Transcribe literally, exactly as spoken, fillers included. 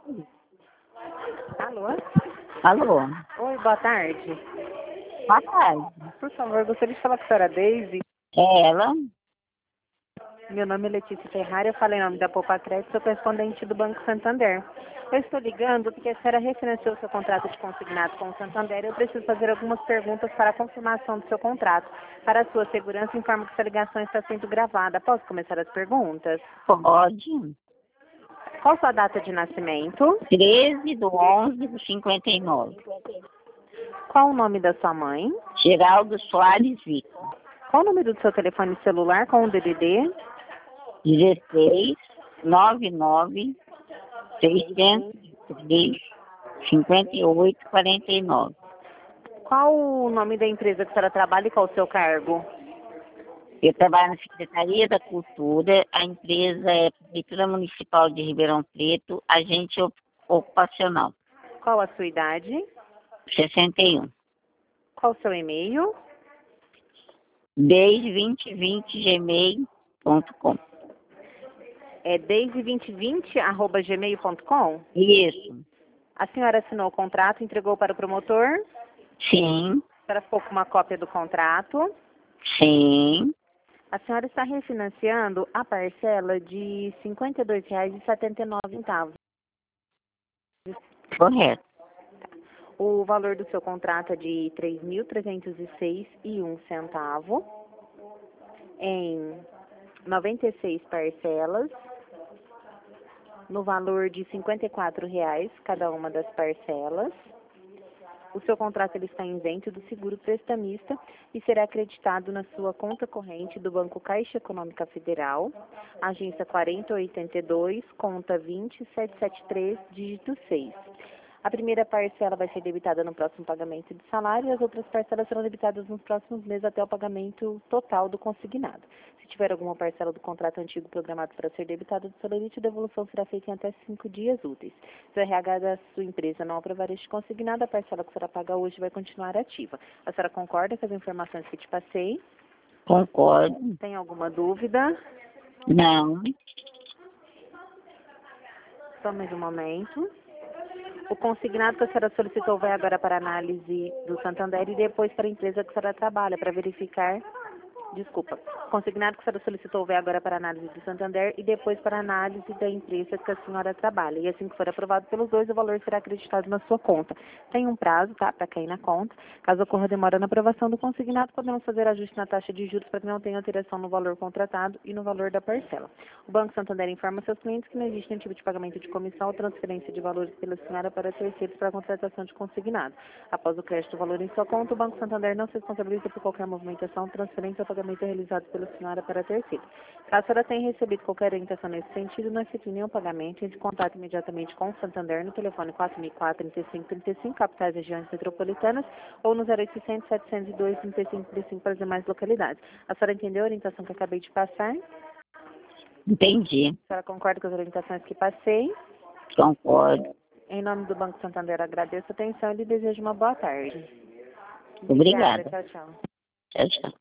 Alô? Alô? Oi, boa tarde. Boa tarde. Por favor, gostaria de falar com a senhora Daisy. É ela? Meu nome é Letícia Ferrari, eu falei em nome da Poupa Crédito, sou correspondente do Banco Santander. Eu estou ligando porque a senhora refinanciou seu contrato de consignado com o Santander e eu preciso fazer algumas perguntas para a confirmação do seu contrato. Para a sua segurança, informo que essa ligação está sendo gravada. Posso começar as perguntas? Pode. Qual sua data de nascimento? treze de onze de cinquenta e nove. Qual o nome da sua mãe? Geraldo Soares Vitor. Qual o número do seu telefone celular com o D D D? dezesseis, noventa e nove, seiscentos e três, cinquenta e oito, quarenta e nove. Qual o nome da empresa que a senhora trabalha e qual o seu cargo? Eu trabalho na Secretaria da Cultura, a empresa é Prefeitura Municipal de Ribeirão Preto, agente ocupacional, Qual a sua idade? sessenta e um. Qual o seu e-mail? Desde vinte vinte gmail ponto com. É desde vinte vinte arroba gmail ponto com? Isso. A senhora assinou o contrato, entregou para o promotor? Sim, A senhora ficou com uma cópia do contrato? sim, A senhora está refinanciando a parcela de cinquenta e dois reais e setenta e nove centavos. correto. O valor do seu contrato é de três mil trezentos e seis reais e um centavo em noventa e seis parcelas, no valor de cinquenta e quatro reais cada uma das parcelas. O seu contrato ele está isento do seguro prestamista e será acreditado na sua conta corrente do Banco Caixa Econômica Federal, agência quarenta oitenta e dois, conta vinte sete sete três, dígito seis. A primeira parcela vai ser debitada no próximo pagamento de salário e as outras parcelas serão debitadas nos próximos meses até o pagamento total do consignado. Se tiver alguma parcela do contrato antigo programado para ser debitada do solerite, a devolução será feita em até cinco dias úteis. Se o R H da sua empresa não aprovar este consignado, a parcela que será paga hoje vai continuar ativa. A senhora concorda com as informações que te passei? Concordo. Tem alguma dúvida? Não. Só mais um momento. O consignado que a senhora solicitou vai agora para a análise do Santander e depois para a empresa que a senhora trabalha, para verificar. Desculpa. O consignado que a senhora solicitou vai agora para a análise do Santander e depois para a análise da empresa que a senhora trabalha. E assim que for aprovado pelos dois, o valor será acreditado na sua conta. Tem um prazo, tá, para cair na conta. Caso ocorra demora na aprovação do consignado, podemos fazer ajuste na taxa de juros para que não tenha alteração no valor contratado e no valor da parcela. O Banco Santander informa seus clientes que não existe nenhum tipo de pagamento de comissão ou transferência de valores pela senhora para terceiros para a contratação de consignado. Após o crédito do valor em sua conta, o Banco Santander não se responsabiliza por qualquer movimentação, transferência ou pagamento realizado pela senhora para terceiro. Caso a senhora tenha recebido qualquer orientação nesse sentido, não efetue nenhum pagamento, entre em contato imediatamente com o Santander no telefone quatro mil e quatro, trinta e cinco trinta e cinco, capitais e regiões metropolitanas, ou no zero oitocentos, setecentos e dois, trinta e cinco trinta e cinco para as demais localidades. A senhora entendeu a orientação que eu acabei de passar? Entendi. A senhora concorda com as orientações que passei? Concordo. Em nome do Banco Santander, agradeço a atenção e lhe desejo uma boa tarde. Obrigada. Obrigada. Tchau, tchau. Tchau, tchau.